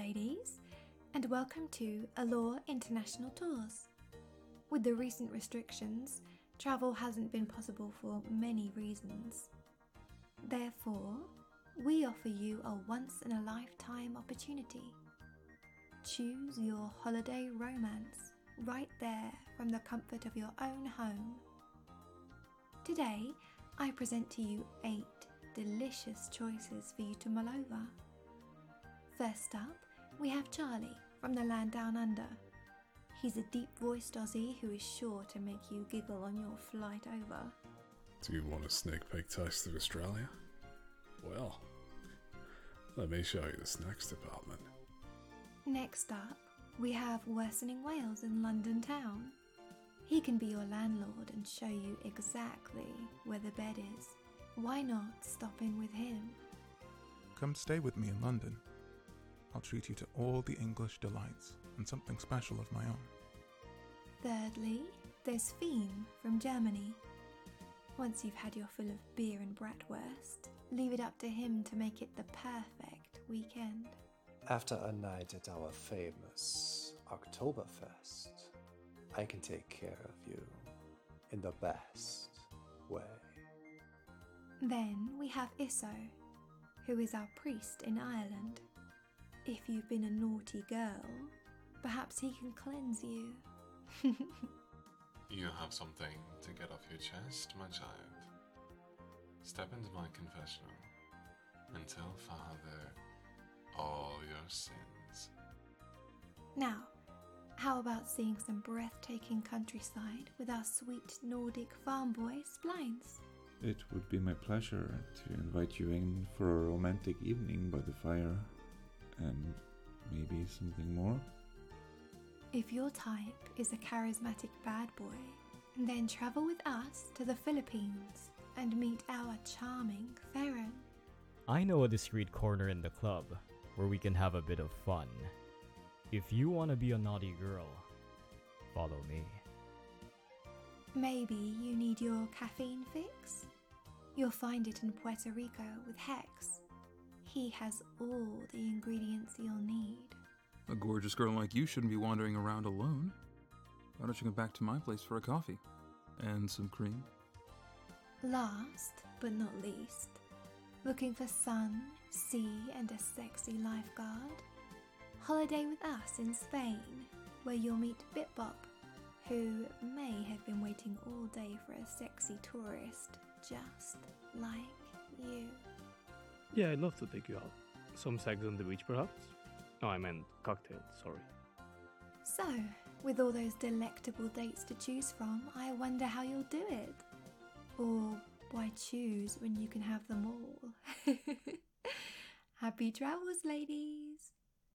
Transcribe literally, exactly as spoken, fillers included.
ladies, and welcome to Allure International Tours. With the recent restrictions, travel hasn't been possible for many reasons. Therefore, we offer you a once-in-a-lifetime opportunity. Choose your holiday romance right there from the comfort of your own home. Today, I present to you eight delicious choices for you to mull over. First up, we have Charlie from the land down under. He's a deep-voiced Aussie who is sure to make you giggle on your flight over. Do you want a sneak peek taste of Australia? Well, let me show you the snacks department. Next up, we have Worsening Wales in London town. He can be your landlord and show you exactly where the bed is. Why not stop in with him? Come stay with me in London. I'll treat you to all the English delights and something special of my own. Thirdly, there's Fien from Germany. Once you've had your fill of beer and bratwurst, leave it up to him to make it the perfect weekend. After a night at our famous Oktoberfest, I can take care of you in the best way. Then we have Isso, who is our priest in Ireland. If you've been a naughty girl, perhaps he can cleanse you. You have something to get off your chest, my child. Step into my confessional and tell Father all your sins. Now, how about seeing some breathtaking countryside with our sweet Nordic farm boy Splines? It would be my pleasure to invite you in for a romantic evening by the fire, and maybe something more. If your type is a charismatic bad boy, then travel with us to the Philippines and meet our charming Farron. I know a discreet corner in the club where we can have a bit of fun. If you want to be a naughty girl, follow me. Maybe you need your caffeine fix? You'll find it in Puerto Rico with Hex. He has all the ingredients you'll need. A gorgeous girl like you shouldn't be wandering around alone. Why don't you come back to my place for a coffee? And some cream? Last but not least, looking for sun, sea and a sexy lifeguard? Holiday with us in Spain, where you'll meet Bitbop, who may have been waiting all day for a sexy tourist just like you. Yeah, I'd love to take you out. Some sex on the beach, perhaps? No, I meant cocktails, sorry. So, with all those delectable dates to choose from, I wonder how you'll do it. Or why choose when you can have them all? Happy travels, ladies!